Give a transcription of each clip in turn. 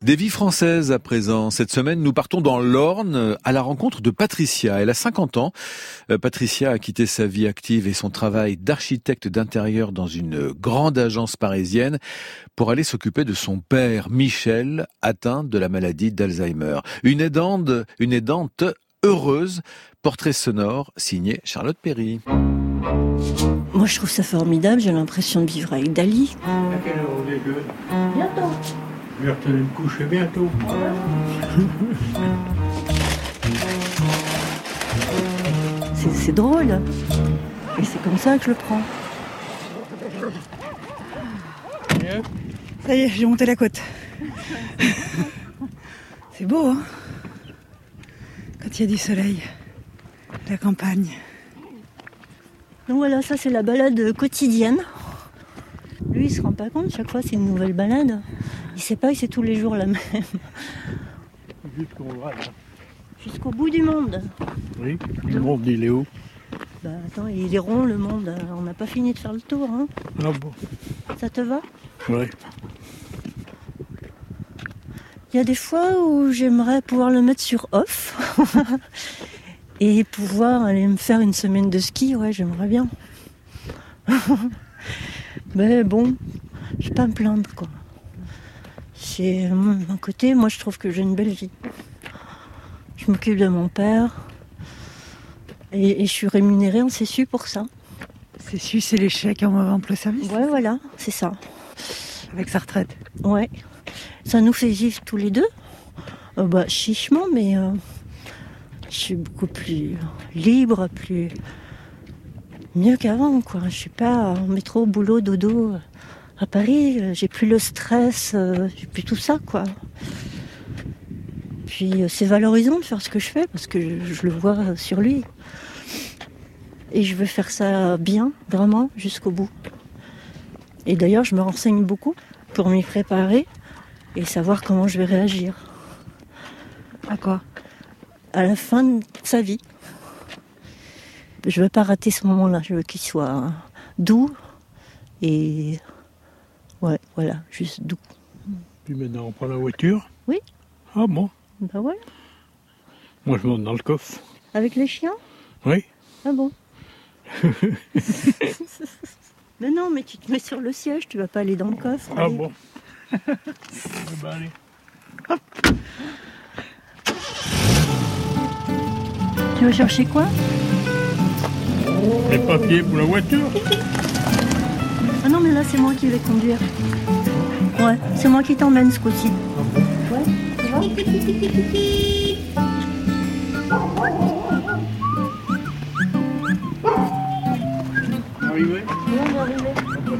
Des vies françaises à présent. Cette semaine, nous partons dans l'Orne à la rencontre de Patricia. Elle a 50 ans. Patricia a quitté sa vie active et son travail d'architecte d'intérieur dans une grande agence parisienne pour aller s'occuper de son père, Michel, atteint de la maladie d'Alzheimer. Une aidante heureuse. Portrait sonore signé Charlotte Perry. Moi, je trouve ça formidable. J'ai l'impression de vivre avec Dali. À quelle heure on déjeune ? Bientôt. Je vais retourner me coucher bientôt. C'est drôle. Et c'est comme ça que je le prends. Ça y est, j'ai monté la côte. C'est beau, hein ? Quand il y a du soleil, la campagne. Donc voilà, ça c'est la balade quotidienne. Lui, il se rend pas compte, chaque fois c'est une nouvelle balade. Il sait pas que c'est tous les jours la même. Jusqu'au bout du monde. Oui, le monde il est où ? Bah attends, il est rond le monde, on n'a pas fini de faire le tour, hein. Ah bon ? Ça te va ? Oui. Il y a des fois où j'aimerais pouvoir le mettre sur off et pouvoir aller me faire une semaine de ski, ouais, j'aimerais bien. Mais bon, je vais pas me plaindre, quoi. C'est d'un côté, moi je trouve que j'ai une belle vie. Je m'occupe de mon père et je suis rémunérée en CSU pour ça. CSU, c'est les chèques en emploi service. Ouais, voilà, c'est ça. Avec sa retraite. Ouais. Ça nous fait vivre tous les deux. Chichement, mais je suis beaucoup plus libre, mieux qu'avant, quoi. Je suis pas en métro, boulot, dodo. À Paris, j'ai plus le stress, j'ai plus tout ça, quoi. Puis c'est valorisant de faire ce que je fais parce que je le vois sur lui. Et je veux faire ça bien, vraiment, jusqu'au bout. Et d'ailleurs, je me renseigne beaucoup pour m'y préparer et savoir comment je vais réagir. À quoi ? À la fin de sa vie. Je veux pas rater ce moment-là. Je veux qu'il soit doux et... Ouais, voilà, juste doux. Puis maintenant on prend la voiture ? Oui. Ah bon ? Bah voilà. Moi je monte dans le coffre. Avec les chiens ? Oui. Ah bon. Mais non, mais tu te mets sur le siège, tu vas pas aller dans le coffre. Ah allez. bon. Allez. Tu vas chercher quoi ? Les papiers pour la voiture ? Ah non, mais là, c'est moi qui vais conduire. Ouais, c'est moi qui t'emmène ce coup-ci. Ouais, tu vois ? Arrivé ? Oui, on va arriver.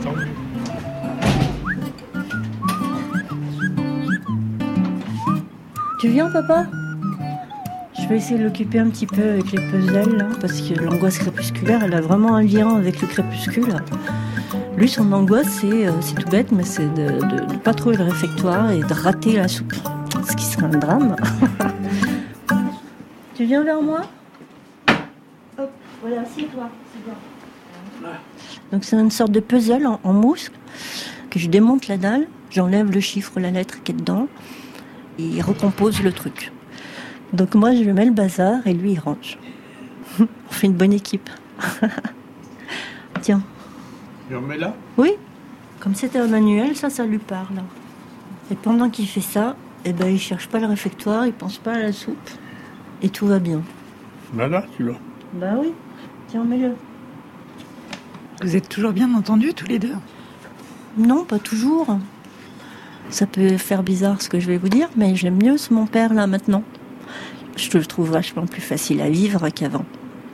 Tu viens, papa ? Je vais essayer de l'occuper un petit peu avec les puzzles, là, parce que l'angoisse crépusculaire, elle a vraiment un lien avec le crépuscule. Lui, son angoisse, c'est tout bête, mais c'est de ne pas trouver le réfectoire et de rater la soupe. Ce qui serait un drame. Tu viens vers moi ? Hop, voilà, assieds-toi. Donc c'est une sorte de puzzle en mousse que je démonte la dalle, j'enlève le chiffre, la lettre qui est dedans, et il recompose le truc. Donc moi, je mets le bazar et lui, il range. On fait une bonne équipe. Tiens. Je remets là ? Oui, comme c'était un manuel, ça lui parle. Et pendant qu'il fait ça, il cherche pas le réfectoire, il pense pas à la soupe. Et tout va bien. Là, celui-là. Bah oui, tiens, mets-le. Vous êtes toujours bien entendus tous les deux ? Non, pas toujours. Ça peut faire bizarre ce que je vais vous dire, mais j'aime mieux mon père là maintenant. Je le trouve vachement plus facile à vivre qu'avant.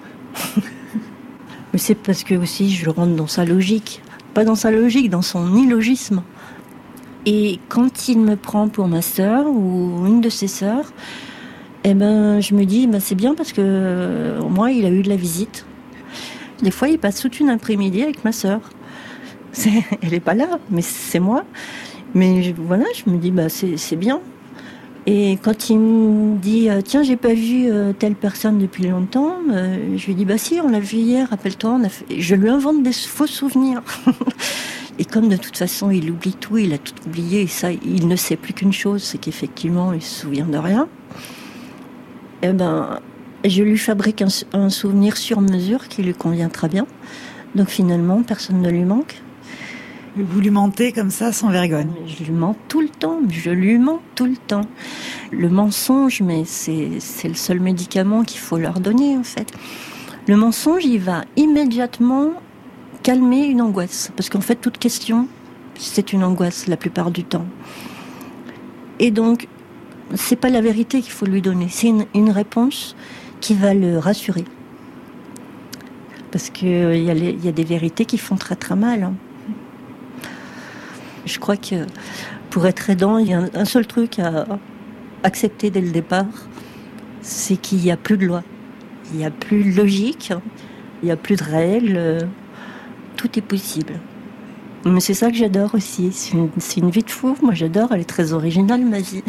Mais c'est parce que aussi je rentre dans sa logique. Pas dans sa logique, dans son illogisme. Et quand il me prend pour ma sœur ou une de ses sœurs, je me dis c'est bien parce que au moins il a eu de la visite. Des fois il passe toute une après-midi avec ma sœur. Elle est pas là, mais c'est moi. Mais voilà, je me dis c'est bien. Et quand il me dit tiens, j'ai pas vu telle personne depuis longtemps, je lui dis bah si, on l'a vu hier, rappelle-toi, je lui invente des faux souvenirs. Et comme de toute façon il oublie tout, il a tout oublié, et ça, il ne sait plus qu'une chose, c'est qu'effectivement il se souvient de rien. Eh ben, je lui fabrique un souvenir sur mesure qui lui convient très bien. Donc finalement, personne ne lui manque. Vous lui mentez comme ça, sans vergogne? Je lui mens tout le temps, Le mensonge, mais c'est le seul médicament qu'il faut leur donner, en fait. Le mensonge, il va immédiatement calmer une angoisse. Parce qu'en fait, toute question, c'est une angoisse, la plupart du temps. Et donc, c'est pas la vérité qu'il faut lui donner. C'est une réponse qui va le rassurer. Parce qu'il y a des vérités qui font très très mal, hein. Je crois que pour être aidant, il y a un seul truc à accepter dès le départ, c'est qu'il n'y a plus de loi. Il n'y a plus de logique, il n'y a plus de règles, tout est possible. Mais c'est ça que j'adore aussi, c'est une vie de fou. Moi j'adore, elle est très originale, ma vie.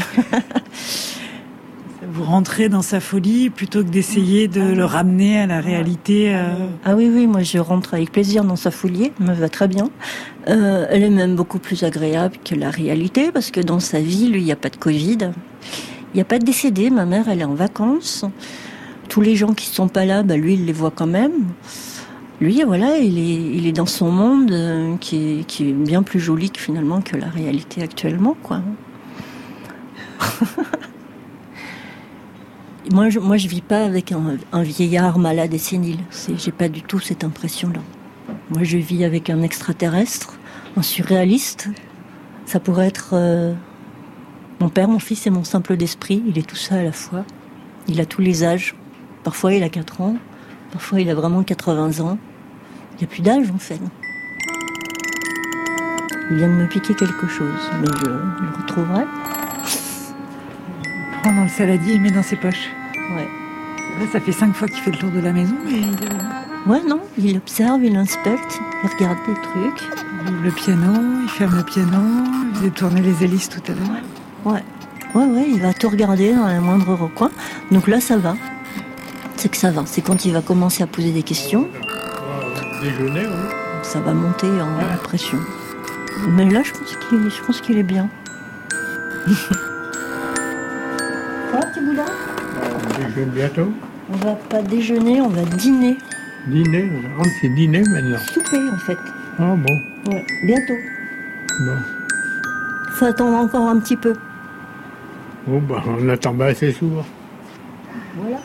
Vous rentrez dans sa folie plutôt que d'essayer de le ramener à la réalité. Ah oui, moi je rentre avec plaisir dans sa folie, elle me va très bien. Elle est même beaucoup plus agréable que la réalité, parce que dans sa vie, lui, il n'y a pas de Covid, il n'y a pas de décédé, ma mère, elle est en vacances. Tous les gens qui ne sont pas là, lui, il les voit quand même. Lui, voilà, il est dans son monde qui est bien plus joli que, finalement, que la réalité actuellement, quoi. Moi, je vis pas avec un vieillard malade et sénile. J'ai pas du tout cette impression-là. Moi, je vis avec un extraterrestre, un surréaliste. Ça pourrait être mon père, mon fils et mon simple d'esprit. Il est tout ça à la fois. Il a tous les âges. Parfois, il a 4 ans. Parfois, il a vraiment 80 ans. Il n'y a plus d'âge, en fait. Il vient de me piquer quelque chose, mais je le retrouverai. Il prend dans le saladier, il met dans ses poches. Ouais. Là, ça fait 5 fois qu'il fait le tour de la maison. Ouais, non, il observe, il inspecte, il regarde des trucs. Il ouvre le piano, il ferme le piano, il faisait tourner les hélices tout à l'heure. Ouais, il va tout regarder dans les moindres recoins. Donc là, ça va. C'est que ça va. C'est quand il va commencer à poser des questions. Déjeuner, oui. Ça va monter en pression. Mais là, je pense qu'il est bien. Ça va, petit boudin ? On déjeune bientôt. On va pas déjeuner, on va dîner. Dîner, c'est dîner maintenant. Souper, en fait. Ah bon. Ouais, bientôt. Bon. Faut attendre encore un petit peu. Bon, on n'attend pas assez souvent. Voilà.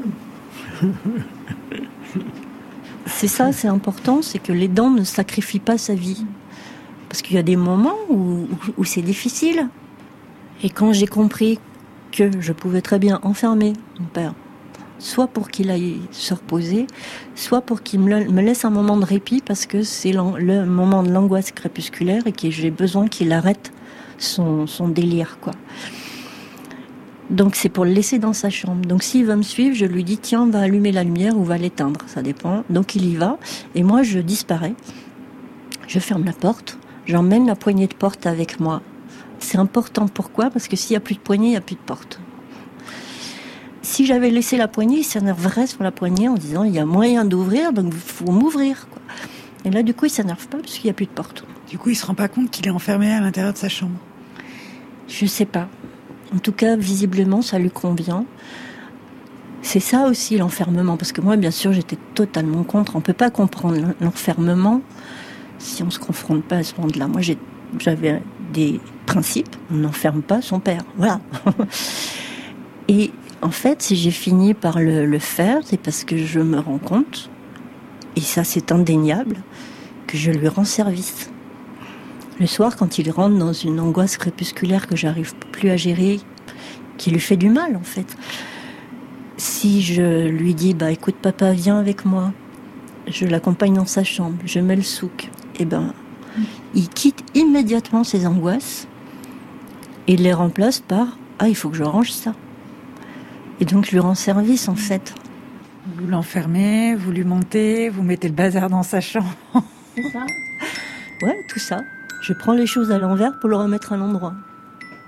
C'est ça, c'est important, c'est que l'aidant ne sacrifie pas sa vie. Parce qu'il y a des moments où c'est difficile. Et quand j'ai compris que je pouvais très bien enfermer mon père, soit pour qu'il aille se reposer, soit pour qu'il me laisse un moment de répit, parce que c'est le moment de l'angoisse crépusculaire et que j'ai besoin qu'il arrête son délire, quoi. Donc c'est pour le laisser dans sa chambre. Donc s'il va me suivre, je lui dis tiens, va allumer la lumière ou va l'éteindre, ça dépend. Donc il y va, et moi je disparais. Je ferme la porte, j'emmène la poignée de porte avec moi. C'est important, pourquoi ? Parce que s'il n'y a plus de poignée, il n'y a plus de porte. Si j'avais laissé la poignée, il s'énerverait sur la poignée en disant il y a moyen d'ouvrir, donc il faut m'ouvrir, quoi. Et là du coup il s'énerve pas parce qu'il n'y a plus de porte. Du coup il se rend pas compte qu'il est enfermé à l'intérieur de sa chambre. Je sais pas. En tout cas, visiblement, ça lui convient. C'est ça aussi l'enfermement, parce que moi, bien sûr, j'étais totalement contre. On ne peut pas comprendre l'enfermement si on ne se confronte pas à ce monde-là. Moi, j'avais des principes. On n'enferme pas son père. Voilà. Et en fait, si j'ai fini par le faire, c'est parce que je me rends compte, et ça c'est indéniable, que je lui rends service. Le soir, quand il rentre dans une angoisse crépusculaire que j'arrive plus à gérer, qui lui fait du mal, en fait. Si je lui dis, écoute, papa, viens avec moi, je l'accompagne dans sa chambre, je mets le souk, il quitte immédiatement ses angoisses et les remplace par, il faut que je range ça. Et donc, je lui rends service, en fait. Vous l'enfermez, vous lui montez, vous mettez le bazar dans sa chambre. C'est ça. Ouais, tout ça. Je prends les choses à l'envers pour le remettre à l'endroit.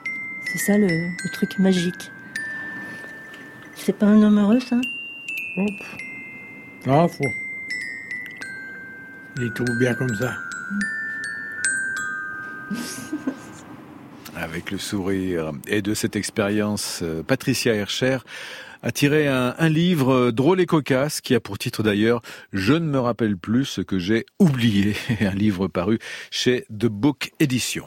C'est ça le truc magique. C'est pas un homme heureux, ça? Hop. Ah, faut. Il trouve bien comme ça. Avec le sourire. Et de cette expérience, Patricia Hercher a tiré un livre drôle et cocasse qui a pour titre d'ailleurs « Je ne me rappelle plus ce que j'ai oublié », un livre paru chez The Book Édition.